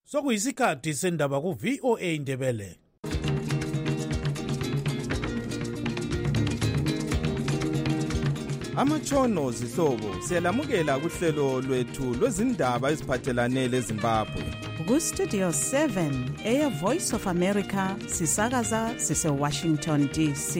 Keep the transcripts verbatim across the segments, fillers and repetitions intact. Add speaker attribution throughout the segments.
Speaker 1: Sokuyisikhathi sendaba ku V O A Indebele.
Speaker 2: Amatshono zihlobo siyalamukela kuhlelo lwethu lwezindaba eziphathelane leZimbabwe.
Speaker 3: Ku Studio seven eya Voice of America sisakaza sise Washington D C.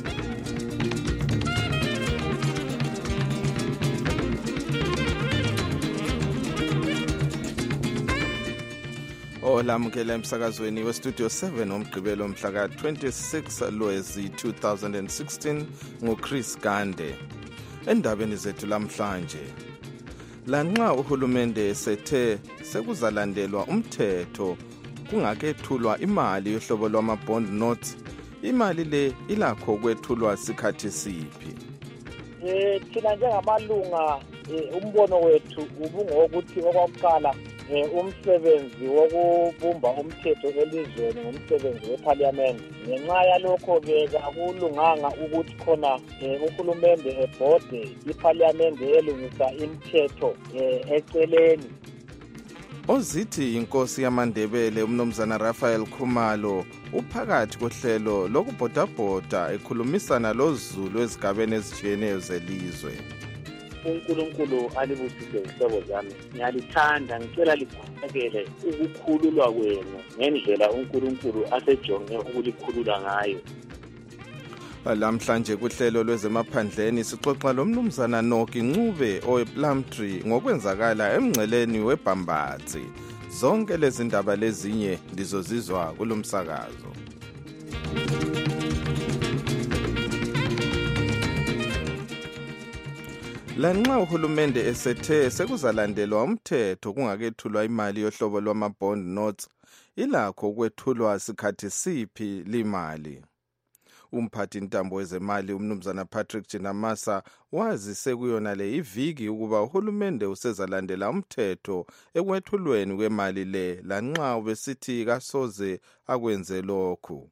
Speaker 2: Olamukela emsakazweni we Studio seven omgqibelo mhla ka twenty-six Lwezi two thousand sixteen nguChris Gande. Endabeni zethu lamhlanje, lanxa uhulumende sethe sekuzalandelwa umthetho kungakethulwa imali yohlobo lwama bond notes, imali le ilakho kwethulwa sikhathi siphi?
Speaker 4: Eh thina njengamalunga umbono wethu ubungokuthi okwakuqala umsebenzi wokubumba umthetho elizweni ngumsebenzi weParliament. Ngenxa yalokho ke akulunganga ukuthi khona uhulumende ebhode iParliament elungisa imithetho eceleni.
Speaker 2: Ozithi inkosi yamaNdebele umnumzana Raphael Khumalo uphakathi kohlelo lokubhodabhoda ekhulumisana loZulu ezigabeni ezitshiyeneyo zelizwe.
Speaker 4: uNkulunkulu alibusise zihlobo zami, ngiyalithanda ngicela likhulekele ukukhululwa kwenu ngendlela uNkulunkulu asejonge ukulikhulula ngayo.
Speaker 2: Lamhlanje kuhlelo lwezemaphandleni sixoxa lomnumzana Noki Ncube owePlumtree ngokwenzakala emngceleni weBhambatsi. Zonke lezi ndaba lezinye lizozizwa kulomsakazo. Lanxa uhulumende esethe sekuzalandelwa umthetho kungakethulwa imali yohlobo lwama bond notes, ilakho ukwethulwa sikhathi siphi limali? Umphathi ntambo wezemali umnumzana Patrick Jinamasa wazise kuyona le iviki ukuba uhulumende usezalandela umthetho ekwethulweni kwemali le, lanxa ubesithi kasoze akwenze lokhu.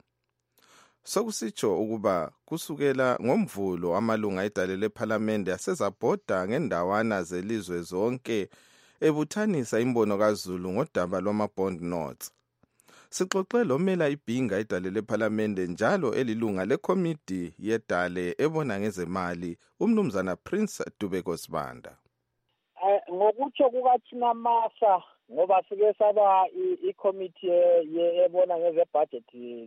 Speaker 2: Sokusitsho ukuba kusukela ngomvulo amalunga edale leParliament asezabhoda ngendawana zelizwe zonke ebuthanisa imbono kaZulu ngodaba lwama bond notes. Sixoxe lomela ibhinga edale leParliament njalo elilunga lekomiti yedale ebona ngezemali umnumzana Prince Dubeko Sibanda.
Speaker 4: Ngokutsho kukathina masa ngoba sike saba ikomiti ebona ngezebudget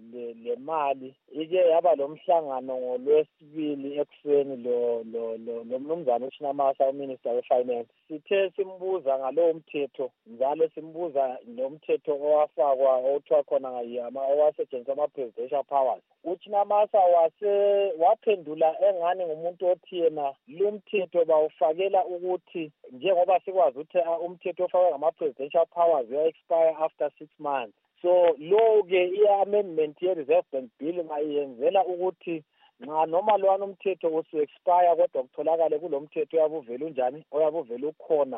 Speaker 4: lemali ike yaba lomhlangano ngolwesibili ekuseni lo lo lo mnumzana uChinamasa uMinister weFinance. Sithe simbuza ngalowo mthetho njalo simbuza nomthetho owafakwa othiwa khona ngayama owasetshenziswa ama presidential powers. uChinamasa wase waphendula engani ngumuntu othi yena lo mthetho bawufakela ukuthi njengoba sikwazi ukuthi umthetho ofakwa ngama presidential powers uya expire after six months. So lo ke i-amendment ye-Reserve Bank Bill mayenzela ukuthi nxa noma lwana umthetho usu expire kodwa kutholakale kulomthetho oyabuvela unjani oyabuvela ukhona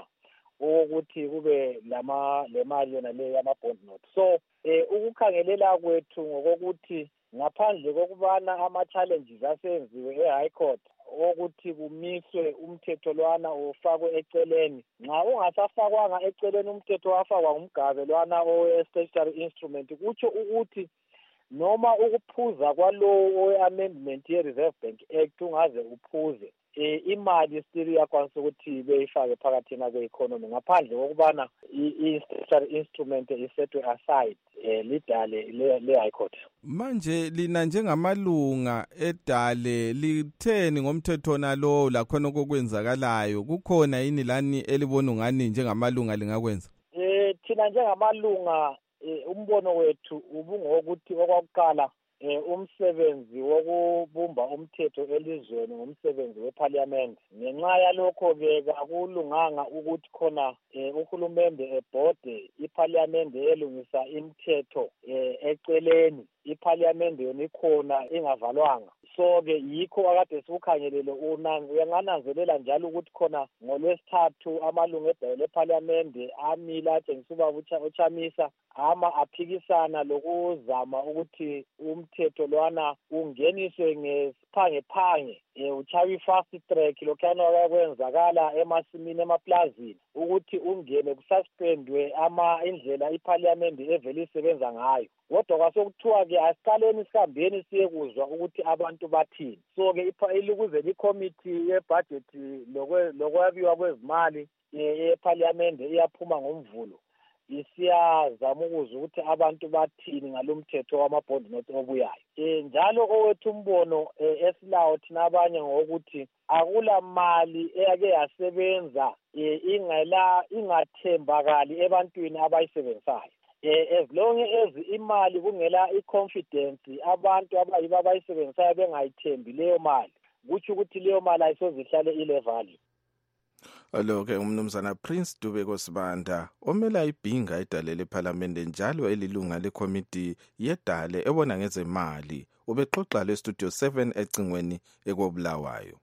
Speaker 4: ukuthi kube lama lemali yona le yama bond note. So eh ukukhangelela kwethu ngokuthi ngaphandle kokubana ama challenges asenziwe eHigh Court ukuthi kumiswe umthetho lwana ufakwe eceleni, nxa ungasafakwanga eceleni umthetho wafakwa ngumgabe lwana owe statutory instrument, kutsho ukuthi noma ukuphuza kwalowo owe-amendment ye-Reserve Bank Act ungaze uphuze e imali still iyakwanisa ukuthi beyifake phakathi kwe-economy ngaphandle kokubana i-statutory instrument isetwe aside eh lidale le-High Court.
Speaker 2: Manje lina njengamalunga edale litheni ngomthetho nalo lakhona okwenzakalayo? Kukhona yini lani elibona ngani njengamalunga lingakwenza?
Speaker 4: Eh thina njengamalunga umbono wethu ubungokuthi okwakuqala umsebenzi wokubumba umthetho elizweni ngumsebenzi weParliament. Ngenxa yalokho ke akulunganga ukuthi khona uhulumende ebhode iParliament elungisa imithetho eceleni, iParliament yona ikhona ingavalwanga. So ke yikho akade sikukhangelele unanzi uyangananzelela njalo ukuthi khona ngolwesithathu amalunga edale leParliament amila atshengisa ubaba uChamisa ama aphikisana lokuzama ukuthi umthetho lwana ungeniswe ngesiphange phange uchawe fast track lokhana okwenzakala emasimini emaplazini ukuthi ungene kususpendwe ama indlela iparliament evele isebenza ngayo. Kodwa kwasokuthiwa ke asiqaleni sihambeni siye kuzwa ukuthi abantu bathini. So ke ilikuze icommittee yebudget lokwabiwa kwezimali eparliament iyaphuma ngomvulo. Isiyazama ukuzwa ukuthi abantu bathini ngalomthetho wamabond notes obuyayo. Eh njalo owethu umbono esilawo thina abanye ngokuthi akula mali eyake yasebenza ingela ingathembakali ebantwini abayisebenzayo. Eh as long as imali kungela iconfidence abantu abayiba abayisebenzayo bengayithembi leyo mali kuthi ukuthi leyo mali ayisozihlale ile value.
Speaker 2: Aloke umnumzana Prince Dubeko Sibanda omela ibhinga idale leParliament njalo elilunga leCommittee yedale ebona ngezemali ubexoxa le Studio seven ecingweni ekobulawayo.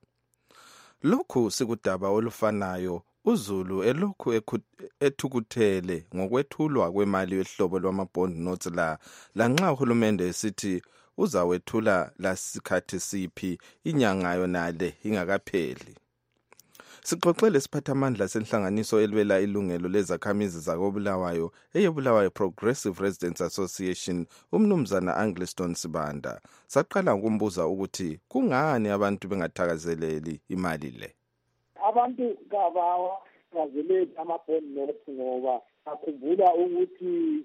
Speaker 2: Lokhu sikudaba olufanayo uZulu elokhu ethukuthele ngokwethulwa kwemali yohlobo lwamabond notes la lanxa uhulumende esithi uzawethula lasikhathi siphi inyanga yonale ingakapheli. Sixoxele siphathamandla senhlanganiso elwela ilungelo lezakhamizi zakobulawayo eyebulawayo Progressive Residents Association umnumzana Angliston Sibanda. Saqala ukumbuza ukuthi kungani abantu bengathakazeleli imali le.
Speaker 5: Abantu kabawa kazeleli amabond notes ngoba akhumbula ukuthi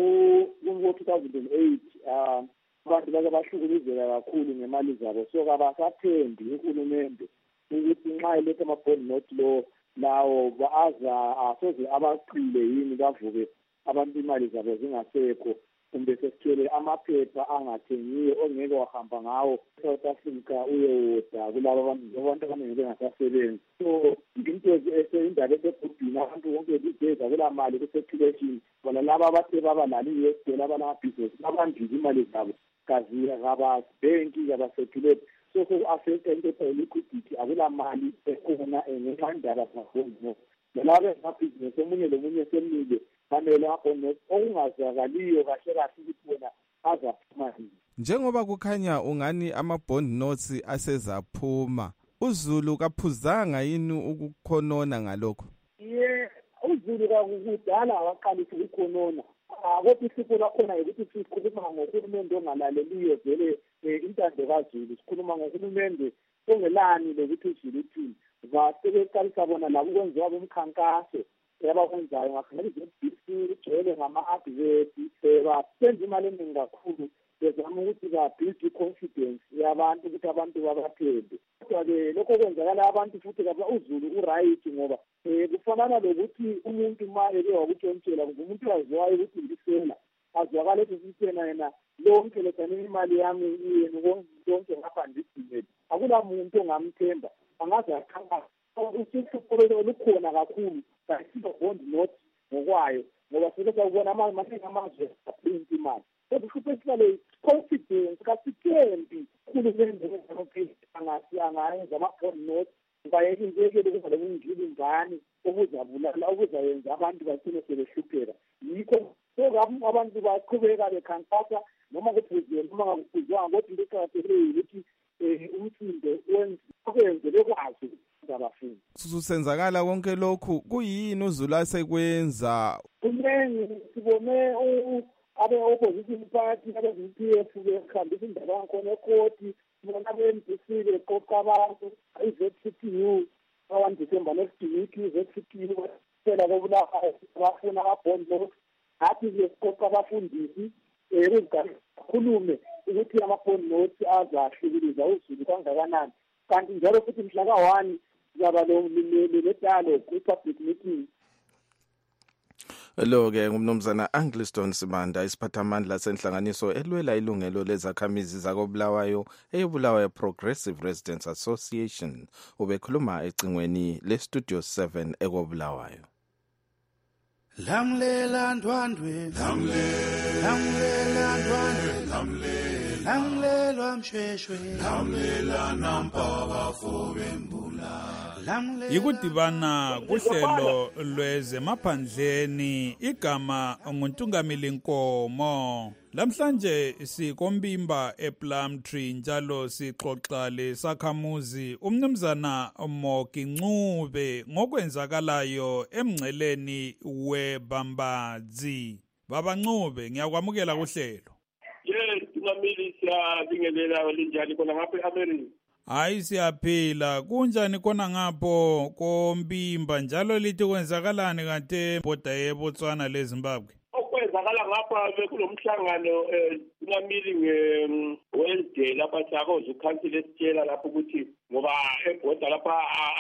Speaker 5: ngo two thousand eight uh abantu bake bahlukuluzeka kakhulu ngemali zabo so kabasathembi uhulumende ukuthi nxa elethe amabond note lo lawo baaza asoze abaqile yini bavuke abantu imali zabo zingasekho kumbe sesithele amaphepha angathengiwe ongeke wahamba ngawo South Africa uyewoda kulabo abantu abantu abaningi bengasasebenzi. So into eseyindaba esebhudini abantu bonke bezeza kula mali ku-circulation bona laba abathe baba nali U S dollar abanamabhizinisi babandile imali zabo kazira kababhenki kabasethulele so so affect into liquidity akula mali ekhona engendaba zakho nalabo amabhizinisi omunye lomunye semile fanele amabond okungazakaliyo kahle kahle ukuthi bona azaphuma.
Speaker 6: Njengoba kukhanya ungani amabond notes asezaphuma uZulu kaphuzanga yini ukukhonona ngalokho?
Speaker 5: Ye uZulu kakudala waqalisa ukukhonona kodwa isipho lakhona ukuthi sikhuluma ngohulumende ongalaleliyo vele intando kaZulu sikhuluma ngohulumende ongelani lokuthi uZulu uthini basebeqalisa bona labo kwenziwa bomkhankaso yabakwenzayo ngakhona izibhisi ugcwele ngama-advert basenza imali eningi kakhulu bezama ukuthi ba-build confidence yabantu ukuthi abantu babathembe. Kodwa-ke lokho kwenzakala abantu futhi kabla uZulu u-right ngoba um kufanana lokuthi umuntu ma eke wakutshontshela kumbe umuntu waziwayo ukuthi ngisela azwakala ethi sisena yena lonke lethanini imali yami yenu konke ngapha ndidimele akula muntu ongamthemba angaze aqhanga usihlupho olukhona kakhulu kayisibo bond note ngokwayo ngoba sike ubona amanye amazwe aprint imali kodwa uhlupho esihlale confidence kasithembi uhulumende angasi angayenza ama-bond note bayekenzekele ukuba lokungili ngani okuzabulala okuzayenza abantu bagcine sebehlupheka yikho so abantu baqhubeka bekhankasa noma kuphuziwe noma ngakuphuzwanga kodwa into eqakathekileyo ukuthi umsindo wenze bekwazi abafundi.
Speaker 6: Susenzakala konke lokhu kuyini uZulu asekwenza?
Speaker 5: Kunengi sibone abe-opposition party abe-V P F bekhambisa indaba yakhona ekoti bona abe-M D C beqoqa abantu i-Z C P U one December next week i-Z C P U phela kobulawayo bafuna ama-bond notes athi beqoqa abafundisi ukukhulume ukuthi ama-bond notes azahlukuluza uZulu kangakanani kanti njalo futhi mhla ka-one zaba le-dialogue kwi-public meeting.
Speaker 2: Lo-ke ngumnumzana Angliston Sibanda isiphathamandla senhlanganiso elwela ilungelo lezakhamizi zakobulawayo eyebulawayo Progressive Residents Association ubekhuluma ecingweni le-Studio seven ekobulawayo.
Speaker 1: Lamlela ndwandwe lamlela ndwandwe lamlela
Speaker 7: Lamlelwa mshweshwe lamlela nampa bafobembula.
Speaker 1: Ikudibana kuhlelo lwezemaphandleni igama nguNtungamili Nkomo. Lamhlanje sikombimba ePlumtree njalo sixoxa lesakhamuzi umnumzana Moki Ncube ngokwenzakalayo emngceleni weBambadzi. Baba Ncube, ngiyakwamukela kuhlelo.
Speaker 8: Yes, Tungamili siyabingelela linjani khona ngapha eAmerica?
Speaker 1: Hayi siyaphila. Kunjani khona ngapho kombimba njalo lithi kwenzakalani kante boda yeBotswana leZimbabwe?
Speaker 8: Okwenzakala ngapha bekulomhlangano Tungamili ngeWednesday lapha sakhoza ukhansila esitshela lapho ukuthi ngoba eboda lapha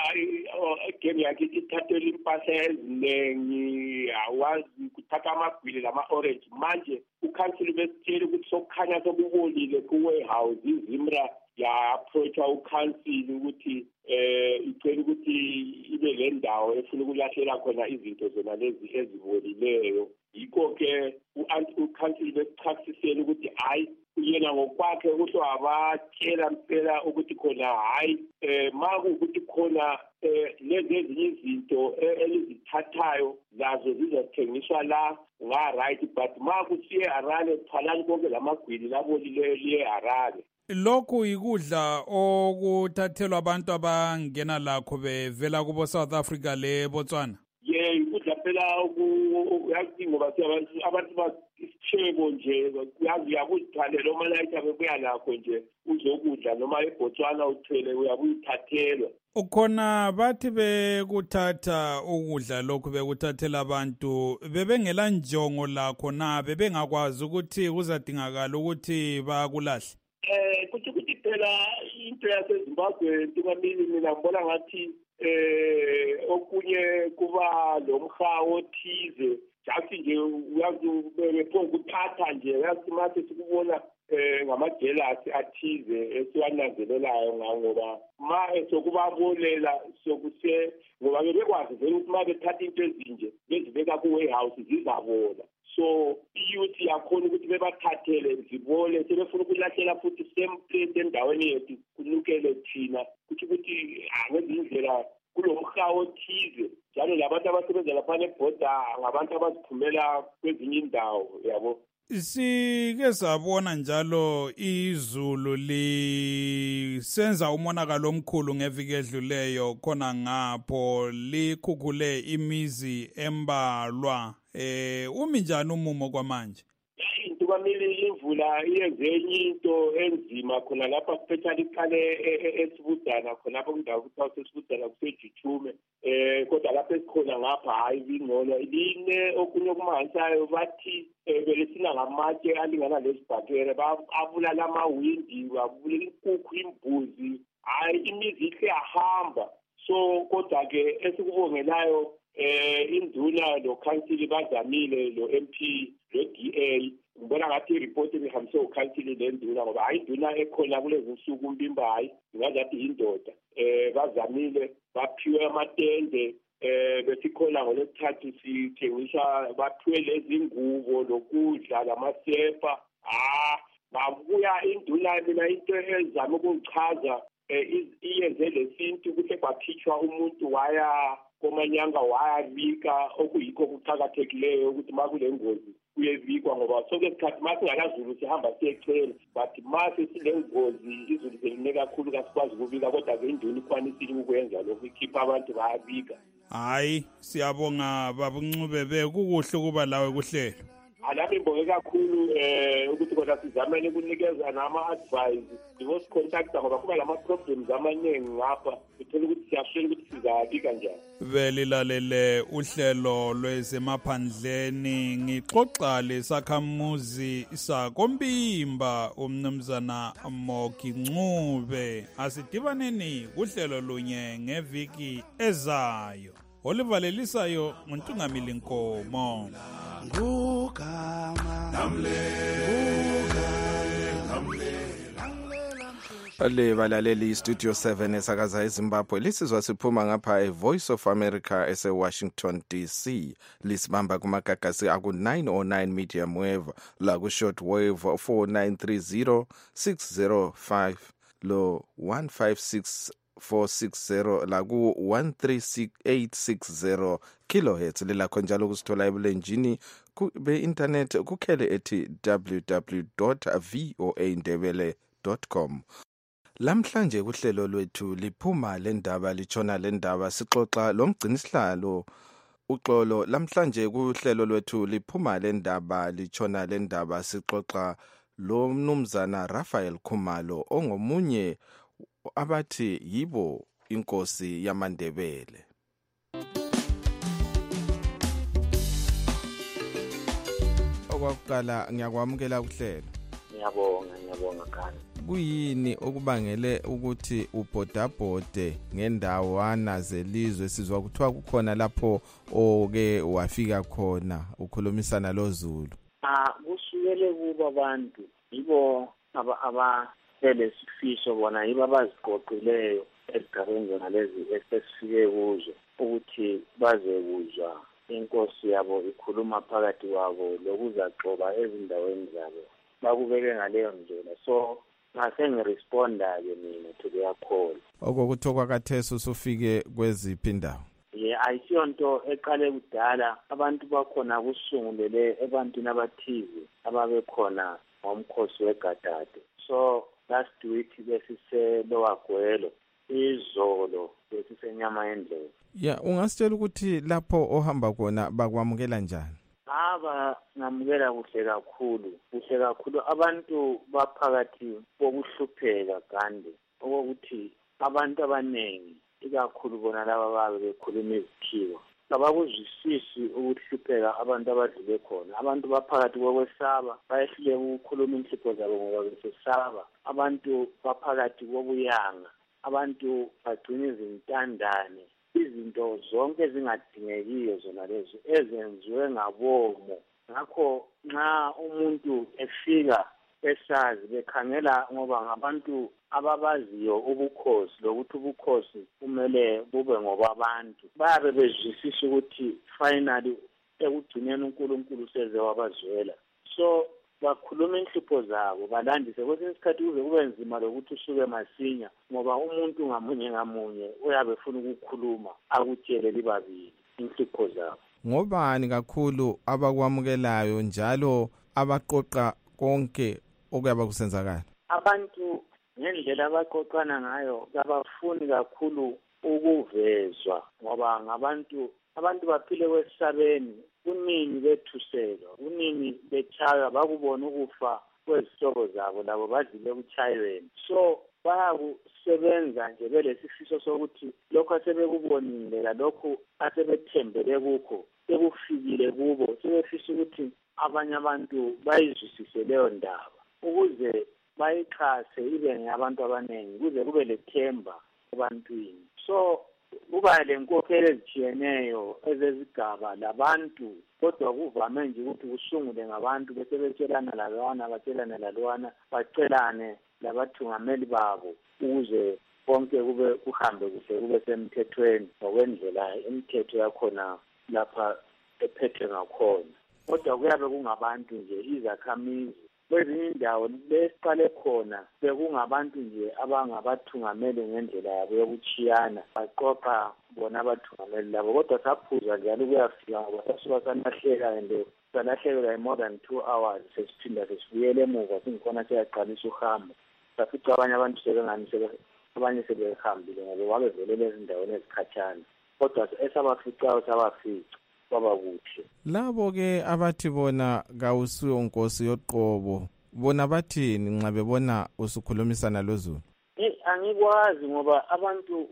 Speaker 8: igame yakhe ithathela impahla ezinengi awazi kuthatha amagwili lama-orange manje ukhansila besitshela ukuthi sokukhanya sokubolile ku-warehouse izimra ya-approach-a ukhansila ukuthi um icela ukuthi ibe le ndawo efuna ukulahlela khona izinto zona lezi ezibolileyo. Yikho-ke ukhansila besichasisela ukuthi hhayi yena ngokwakhe ukuthi wabatshela mpela ukuthi khona hhayi um ma kuwukuthi khona um lezi ezinye izinto elizithathayo lazo zizothengiswa la nga-right but ma kusiye Harare phalani konke lamagwili labolileyo liye Harare.
Speaker 1: Lokhu ikudla okuthathelwa abantu abangena lakho bevela kubo South Africa le Botswana.
Speaker 8: Ye ikudla phela uyazi ngoba abantu basishebo nje uyazi uyakuzithalela uma layithi abebuya lakho nje uzokudla noma eBotswana uthele uyakuyithathelwa.
Speaker 1: Ukhona bathi bekuthatha ukudla lokhu bekuthathela abantu bebengela njongo lakho na bebengakwazi ukuthi kuzadingakala ukuthi bakulahle.
Speaker 8: Eh kuthi kuthi phela into yaseZimbabwe Tungamili mina ngibona ngathi eh okunye kuba lomhawo othize jathi nje uyazi bepho kuthatha nje uyazi mase sikubona eh ngamajelasi athize esiwananzelelayo ngoba ma esokubabolela sokuse ngoba bebekwazi vele ukuthi ma bethatha into ezinje bezibeka ku-warehouse zizabola. So iyouth yakhona ukuthi bebathathele zibole sebefuna ukulahlela futhi same place endaweni yethu kunukele thina kuthi ukuthi angezinye indlela kulomhawo othize njalo labantu abasebenza lapha nebhoda ngabantu abaziphumela kwezinye indawo yabo.
Speaker 1: Sike sabona njalo izulu lisenza umonakalo omkhulu ngeviki edluleyo khona ngapho likhukhule imizi embalwa. Eh umi njani umumo kwamanje?
Speaker 8: Tungamili imvula iyenze enye into enzima khona lapha especially iqale eSibudana khona lapho kundawo kuthiwa seSibudana kuseJujume eh kodwa lapha esikhona ngapha hayi ingcono line okunye okumangasayo bathi belesina ngamatshe alingana lesibhakere babulala amawindi babulala inkukhu imbuzi hayi imizi ihle yahamba. So kodwa ke esikubongelayo eh induna lo council bazamile lo M P lo D A ngibona ngathi ireport ehambise ukhansili lenduna ngoba hayi induna ekhona kulezi nsuku umbimba hayi ngazathi indoda eh bazamile baphiwe amatende eh besikhona ngolesithathu sithengisa baphiwe lezi ngubo lokudla lamasepa ah babuya induna mina into ezama ukuchaza eh iyenze lesintu ukuthi kwakhitshwa umuntu waya komanyanga wayabika okuyikho kuqhakathekileyo ukuthi makule ngozi kuyebikwa ngoba sonke isikhathi masingakazulu sihamba siyechela but mase silengozi izulu seline kakhulu kasikwazi ukubika kodwa ke induna ikwanisile ukwenza lokhu ikhipha abantu bayabika.
Speaker 1: Hayi siyabonga Baba Ncube bekukuhle kuba lawe kuhlelo.
Speaker 8: Alapha ngibonge kakhulu eh ukuthi kodwa sizamene ukunikeza nama advice divorce contact ngoba kuba lama problems amaningi ngapha uthola ukuthi siyashela ukuthi sizabika kanjani.
Speaker 1: Belilalele uhlelo lwezemaphandleni ngixoxa lesakhamuzi sakombimba umnumzana Moki Ncube. Asidibaneni kuhlelo lunye ngeviki ezayo. Olivalelisayo nguNtungamili Nkomo.
Speaker 7: Ngugama namle ngugama namle
Speaker 2: Le balaleli Studio seven esakaza eZimbabwe lisizwa siphuma ngapha eVoice of America eseWashington D C lisibamba kumagagasi aku nine oh nine medium wave la ku short wave four nine three zero six zero five lo one five six four six zero la ku one three eight six zero kilohertz lilakho njalo kusithola ebulenjini be internet kukhele ethi w w w dot voa ndebele dot com. Lamhlanje kuhlelo lwethu liphuma lendaba lichona lendaba sixoxa lomgcinisihlalo uxolo. Lamhlanje kuhlelo lwethu liphuma lendaba lichona lendaba sixoxa lo mnumzana Raphael Khumalo ongomunye abathi yibo inkosi yamaNdebele. Okwaqala ngiyakwamukela kuhlelo.
Speaker 4: Ngiyabonga ngiyabonga khani.
Speaker 2: Kuyini okubangele ukuthi ubhodabhode ngendawana zelizwe sizwa kuthiwa kukhona lapho oke wafika khona ukhulumisana loZulu?
Speaker 4: Ah, kusukele kuba abantu yibo aba abasele sifiso bona yibo abaziqoqileyo esigabeni zona lezi esifike kuzo ukuthi baze kuzwa inkosi yabo ikhuluma phakathi kwabo lokuzaxoba ezindaweni zabo bakubeke ngaleyo ndlela. So ngase ngiresponda-ke mina to their call.
Speaker 2: Okokuthi kwakathesi usufike kweziphi indawo?
Speaker 4: Ye ayisiyonto eqale kudala. Abantu bakhona kusungulele ebantwini abathize ababekhona ngomkhosi wegadade. So last week besise lowagwelo izolo besisenyama endlela.
Speaker 2: Ya ungasitshela ukuthi lapho ohamba khona bakwamukela njani?
Speaker 4: Aba ngamukela kuhle kakhulu kuhle kakhulu. Abantu baphakathi kokuhlupheka kandi okokuthi abantu abanengi ikakhulu bona laba babe bekhuluma izikhiwo abakuzwisisi ukuhlupheka abantu abadlule khona. Abantu baphakathi kokwesaba bayehlule ukukhuluma inhlupho zabo ngoba besesaba. Abantu baphakathi kobuyanga. Abantu bagcina izintandane. Izinto zonke ezingadingekiyo zona lezo ezenziwe ngabomo. Ngakho nxa umuntu efika esazi bekhangela ngoba ngabantu ababaziyo ubukhosi lokuthi ubukhosi kumele bube ngobabantu babe bezwisisa ukuthi finally ekugcineni uNkulunkulu seze wabazwela. So bakhuluma inhlupho zabo balandise kwesinye isikhathi kuze kube nzima lokuthi usuke masinya ngoba umuntu ngamunye ngamunye uyabe ufuna ukukhuluma akutshele libabili inhlupho zabo.
Speaker 2: Ngobani kakhulu abakwamukelayo njalo abaqoqa konke okuyaba kusenzakala?
Speaker 4: Abantu ngendlela abaqoqana ngayo abafuni kakhulu ukuvezwa ngoba ngabantu abantu baphile kwesabeni. Kunini bethuselwa kunini bechaya bakubona ukufa kwezihlobo zabo labo badlile ekuchayweni. So bayakusebenza nje belesifiso sokuthi lokho asebekubonile lalokho asebethembele kukho sekufikile kubo sebefisa ukuthi abanye abantu bayizwisise leyo ndaba ukuze bayixhase ibe ngabantu abanengi kuze kube lethemba ebantwini. So kuba lenkokhelo ezitshiyeneyo ezezigaba labantu kodwa kuvame nje ukuthi kusungule ngabantu bese betshelana lawana batshelana lalwana bacelane labathungameli babo ukuze konke kube kuhambe kuhle kube semthethweni ngokwendlela imithetho yakhona lapha ephethwe ngakhona. Kodwa kuyabe kungabantu nje izakhamizi kwezinye indawo besiqale khona bekungabantu nje abangabathungameli ngendlela yabo yokuchiyana baqoqa bona abathungameli labo kodwa saphuza njalo kuyafika ngoba sasuka sanahleka and salahlekelwa more than two hours sesiphinda sesibuyele emuva singikhona siyaqalisa uhambo safica abanye abantu sebengani abanye sebehambile ngoba babevelele ezindaweni ezikhatshana kodwa esabaficayo sabafica kwaba kuhle.
Speaker 2: Labo ke abathi bona kawusuyo inkosi yoqobo bona bathini nxa bebona usukhulumisana loZulu?
Speaker 4: Eh angikwazi ngoba abantu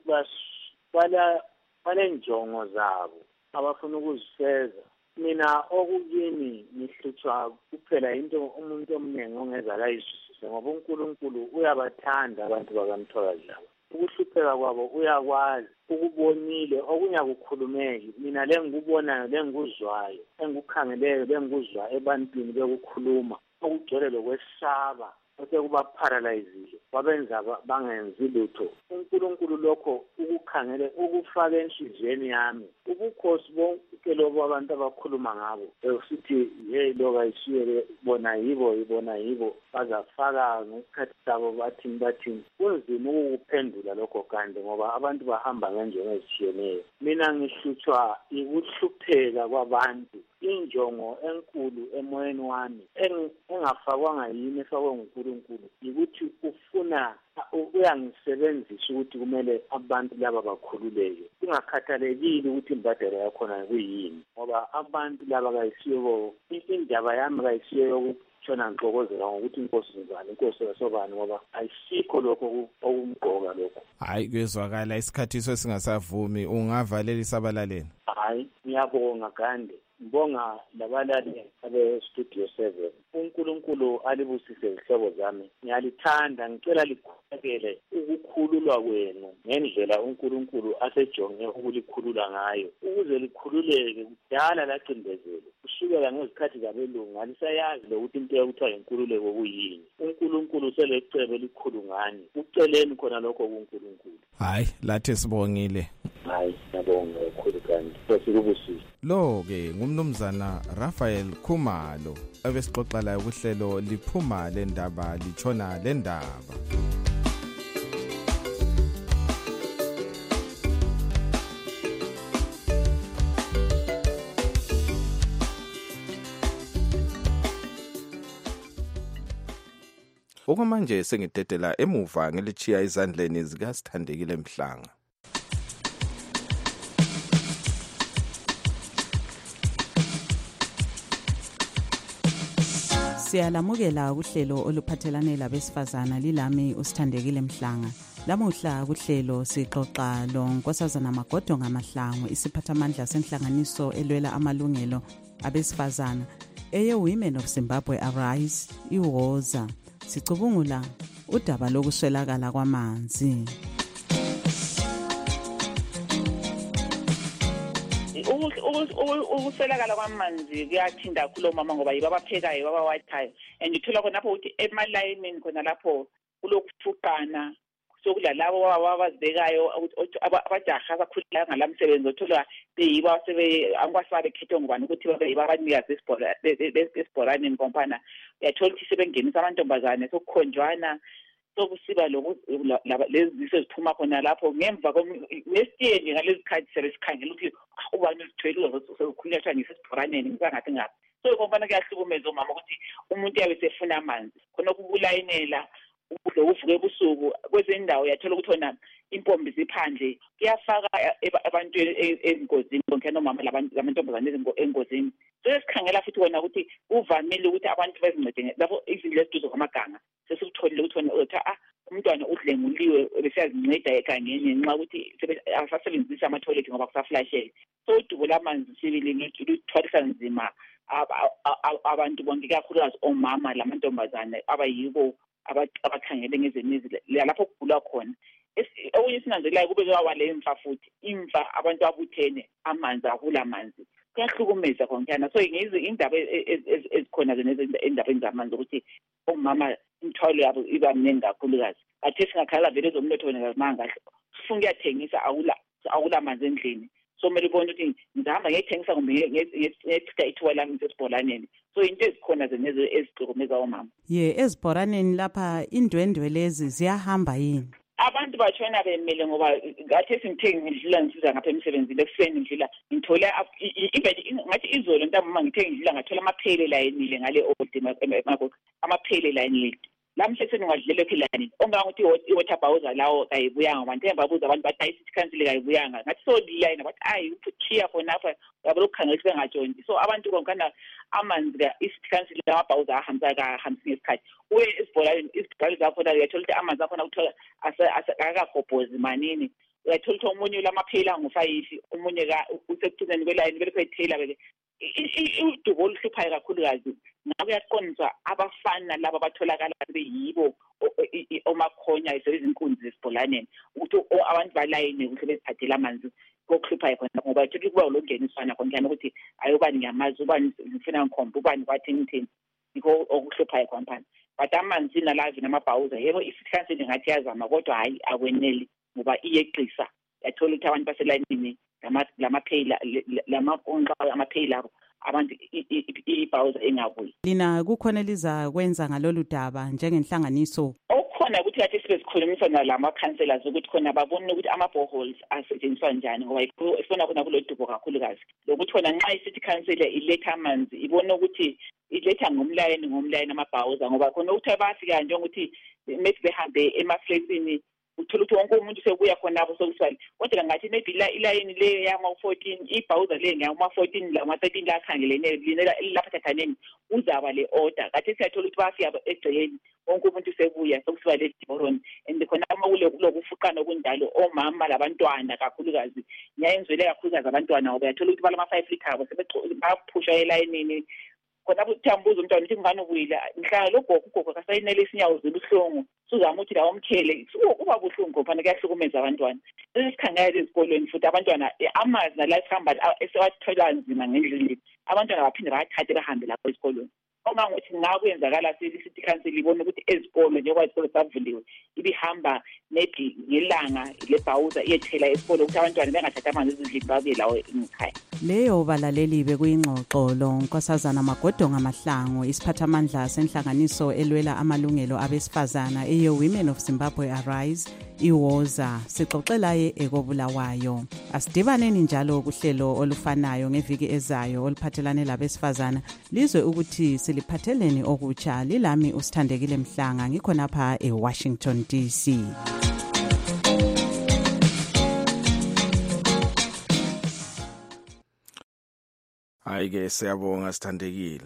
Speaker 4: bala balenjongo zabo abafuna ukuziseza. Mina okukini ngihlutshwa kuphela into umuntu omnengi ongeza kayizwisise ngoba uNkulunkulu uyabathanda abantu bakamthokazi labo. Ukuhlupheka kwabo uyakwazi ukubonile okunyakukhulumeki. Mina lengikubonayo lengikuzwayo engikukhangeleyo lengikuzwa ebantwini bekukhuluma okugcwele lokwesaba osekuba paralyzile
Speaker 5: wabenza bangenzi lutho. uNkulunkulu lokho ukukhangele ukufaka enhliziyweni yami ubukhosi bonke lobo abantu abakhuluma ngabo esithi hey lo bayishiyele bona yibo ibona yibo bazafaka ngesikhathi sabo bathi bathi kunzima ukuphendula lokho kanti ngoba abantu bahamba ngendlela ezishiyeneyo. Mina ngihlutshwa ukuhlupheka kwabantu injongo enkulu emoyeni wami engafakwanga yini efakwe nguNkulunkulu ukuthi ufuna uyangisebenzisa ukuthi kumele abantu laba bakhululeke kungakhathalekile ukuthi imbadalo yakhona kuyini ngoba abantu laba kayisiyo indaba yami kayisiyo yokutshona ngixokozela ngokuthi inkosi ngizani inkosi yasobani ngoba ayisikho lokho okumqoka lokho.
Speaker 6: Hayi kuyezwakala isikhathi sesingasavumi ungavalela isabalaleni.
Speaker 5: Hayi ngiyabonga Gande ngibonga labalali abe studio seven. uNkulunkulu alibusise izihlobo zami ngiyalithanda ngicela likhulekele ukukhululwa kwenu ngendlela uNkulunkulu asejonge ukulikhulula ngayo ukuze likhululeke kudala lacindezelo kusukela ngezikhathi zabelungu ngalisayazi lokuthi into yokuthiwa inkululeko kuyini. uNkulunkulu selecebe likhulu ngani uceleni khona lokho kuNkulunkulu.
Speaker 6: Hayi lathi sibongile.
Speaker 5: Hayi ngiyabonga kakhulu kanti sesikubusise.
Speaker 6: Lo ke ngumnumzana Raphael Khumalo abesixoxa la ukuhlelo liphuma lendaba litshona lendaba.
Speaker 2: Okwamanje sengidedela emuva ngelichiya izandleni zikaSithandekile Mhlanga.
Speaker 3: Siyalamukela kuhlelo oluphathelane labesifazana lilami uSithandekile Mhlanga. Lamuhla kuhlelo sixoxa lo Nkosazana Magodo ngaMahlangu isiphathamandla senhlanganiso elwela amalungelo abesifazana eye Women of Zimbabwe Arise iwoza sicubungula udaba lokuswelakala kwamanzi.
Speaker 9: Ukuswelakala kwamanzi kuyathinda kulo mama ngoba yibo abaphekayo babawathayo and uthola khonapho ukuthi emalayinini khona lapho kulokufuqana sokula labo abazibekayo abajaha abakhulula ngalamsebenzi othola beyibo sebe ankwasaba bekhethe ngubani ukuthi babe yibo abanikazi esibhoraneni kompana uyathola ukuthi sebengenisa amantombazane sokukhonjwana sokusiba lezi ziphuma khona lapho ngemva nesitiyeni ngalezi khathi sebesikhangela ukuthi ubani uzithwele sokukhulunywa ngisesibhoraneni ngisangathi ngapha so kompana kuyahlukumeza umama ukuthi umuntu yabe sefuna amanzi khona ukubulayinela ukudla uvuke ebusuku kwezindawo uyathola ukuthi wona impombi ziphandle kuyafaka abantu engozini konke nomama lamantombazane engozini so esikhangela futhi wona ukuthi uvamile ukuthi abantu bezincede lapho izindlu eziduze kwamaganga sesitholile ukuthi wona ah umntwana udlenguliwe besiyazinceda egangeni nxa ukuthi asasebenzisa ama-toilet ngoba kusaflashele so udubo lamanzi sibili luthwalisa nzima abantu bonke kakhulukazi omama lamantombazane abayibo abakhangele ngezemizi lapho kugulwa khona. Okunye sinanzelayo kube kwaba le mfa futhi imfa abantu abuthene amanzi akula manzi kuyahlukumeza konkana so ngizi indaba ezikhona endabeni zamanzi ukuthi omama imthwalo yabo iba mningi kakhulukazi athe singakhala vele ezomnotho wena ngazimanga sifuna ukuyathengisa awula awula manzi endlini so kumele ubone ukuthi ngihamba ngiyithengisa kumbe ngethika ithuba lami esibholaneni so into ezikhona zenezo ezigqokomeza omama
Speaker 3: ye ezibhoraneni lapha indwendwe lezi ziyahamba yini
Speaker 9: abantu batshona bemile ngoba ngathi singithenga ngidlula ngisiza ngapha emsebenzini ekuseni ngidlula ngithola even ngathi izolo ntamama ngithenga ngidlula ngathola amaphele layinile ngale old amaphele layinile lamhle seningadlele khilani ongangathi iwater bowser lawo kayibuyanga abantu embabuza abantu bathi ayisithi council kayibuyanga ngathi so line bathi ayi ukuthiya khona apha yabo lokukhangelisa ngajoni so abantu konkana amanzi la isithi council la bowser ahamba ka hamsi ngesikhathi uye isibholaleni isibholaleni zakho la uyathola ukuthi amanzi akho ukuthola akakagobhozi manini uyathola ukuthi umunye lamaphela ngofayifi umunye ka usekucineni kweline bele kwethela beke udubo oluhluphayo kakhulukazi ngabe yaqonisa abafana laba batholakala beyibo omakhonya isezinkunzi zesibholaneni ukuthi abantu balayine ukuthi beziphathela amanzi kokuhluphayo khona ngoba kuthi kuba longeniswana konke ukuthi ayobani ngiyamazi ubani ngifuna ngikhomba ubani kwathi ngithini iko okuhluphayo kwampana but amanzi nalavi namabhawuza yebo i-city council ngathi yazama kodwa hayi akweneli ngoba iyeqisa yathola ukuthi abantu baselayinini lama-pay lama-konqa ama-pay labo abantu ibhawuza engabuyi.
Speaker 3: Lina kukhona liza kwenza ngalolu daba njengenhlanganiso?
Speaker 9: Okukhona ukuthi kathi sibe sikhulumisa nalama-councillors ukuthi khona babone ukuthi ama-boreholes asetshenziswa njani ngoba sibona khona kulo dubo kakhulukazi lokuthi khona nxa i-city council iletha amanzi ibone ukuthi iletha ngomlayini ngomlayini amabhawuza ngoba khona ukuthi bayafika njengokuthi maybe behambe emafletsini uthola ukuthi wonke umuntu sebuya khonapho sokuswali kodwa ngathi maybe ilayini le yama-fourteen ibhawuza le ngama-fourteen lama-thirteen lakhangelene linela lapha thathaneni uzaba le order kathi siyathola ukuthi bayafika egcekeni wonke umuntu sebuya sokusiba le diboroni and khona amakule kulokufuqana kunjalo omama labantwana kakhulukazi ngiyayenzwele kakhulukazi abantwana ngoba uyathola ukuthi balama-five litre abo sebaphusha elayinini khona uthambuza umntwana ukuthi ngani ubuyila mhlanga lo gogo ugogo kasayinele isinyawo zibuhlungu suzama ukuthi lawo mthele uba buhlungu ngoba kuyahlukumeza abantwana esikhangela ezikolweni futhi abantwana amazi nala sihamba esewathola nzima ngendlela abantwana baphinde bayathathe bahambe lapho esikolweni uma ngokuthi ngakwenzakala city council ibona ukuthi ezikolo njengoba isikolo savuliwe ibihamba maybe ngelanga lebhawuza iyethela esikolo ukuthi abantwana bengathatha amanzi ezindlini babuye lawo ekhaya.
Speaker 3: Leyo balaleli bekuyingxoxo lo Nkosazana Magodonga Mahlangu isiphathamandla senhlanganiso elwela amalungelo abesifazana eye Women of Zimbabwe Arise iwoza sixoxelaye ekobulawayo. Asidibaneni njalo kuhlelo olufanayo ngeviki ezayo oluphathelane labesifazana lizwe ukuthi siliphatheleni okutsha. Lilami usithandekile Mhlanga ngikhonapha eWashington D C.
Speaker 2: Hayi ke siyabonga sithandekile.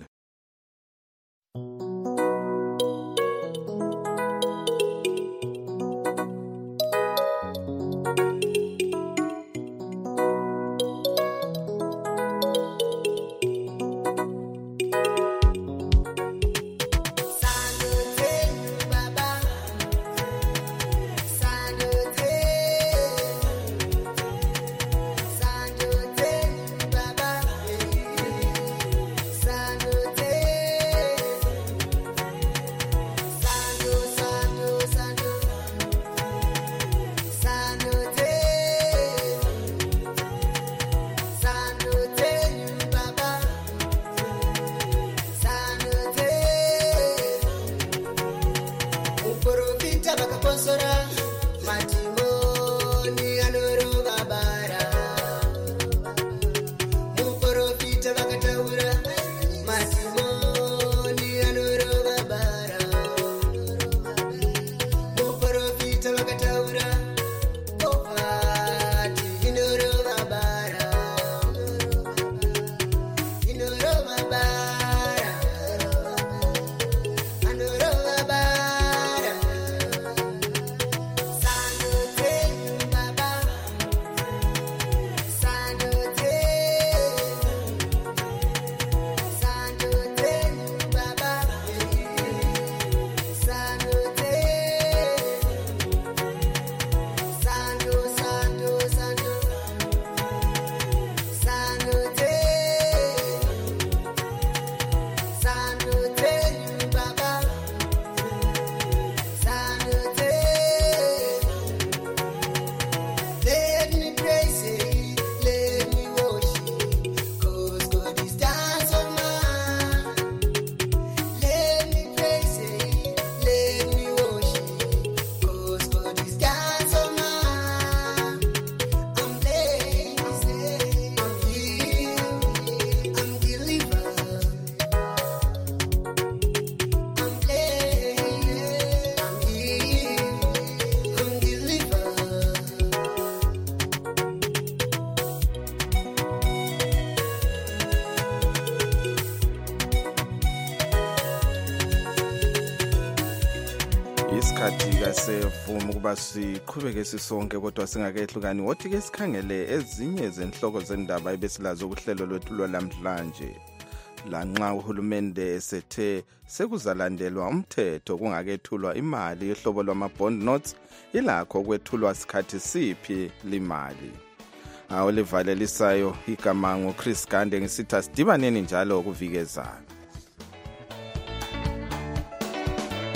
Speaker 2: Isikhathi kasevuma ukuba siqhubeke sisonke kodwa singakehlukani wothi ke sikhangele ezinye zenhloko zendaba ebesilazo kuhlelo lwethu lwamhlanje. Lanxa uhulumende esethe sekuzalandelwa umthetho kungakethulwa imali yohlobo lwama-bond notes ilakho kwethulwa sikhathi siphi limali. Awu livalelisayo igama ngoChris Gande ngisitha sidibaneni njalo kuvikezana.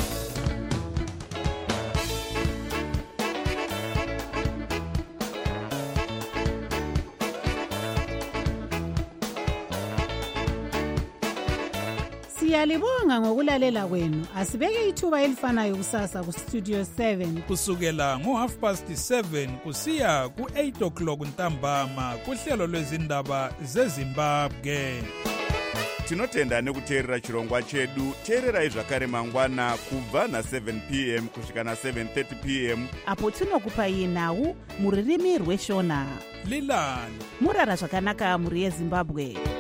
Speaker 10: Siyalibonga ngokulalela kwenu. Asibeke ithuba elifanayo kusasa ku Studio seven.
Speaker 1: Kusukela ngo half past seven kusiya ku eight o'clock ntambama kuhlelo lwezindaba zeZimbabwe.
Speaker 11: Tinotenda nekuteerera chirongwa chedu. Teererai zvakare mangwana kubva na seven p m kusvika na seven thirty p m
Speaker 12: apo tinokupai nhau muririmi rweshona.
Speaker 1: Lilani
Speaker 12: murara zvakanaka muri yeZimbabwe.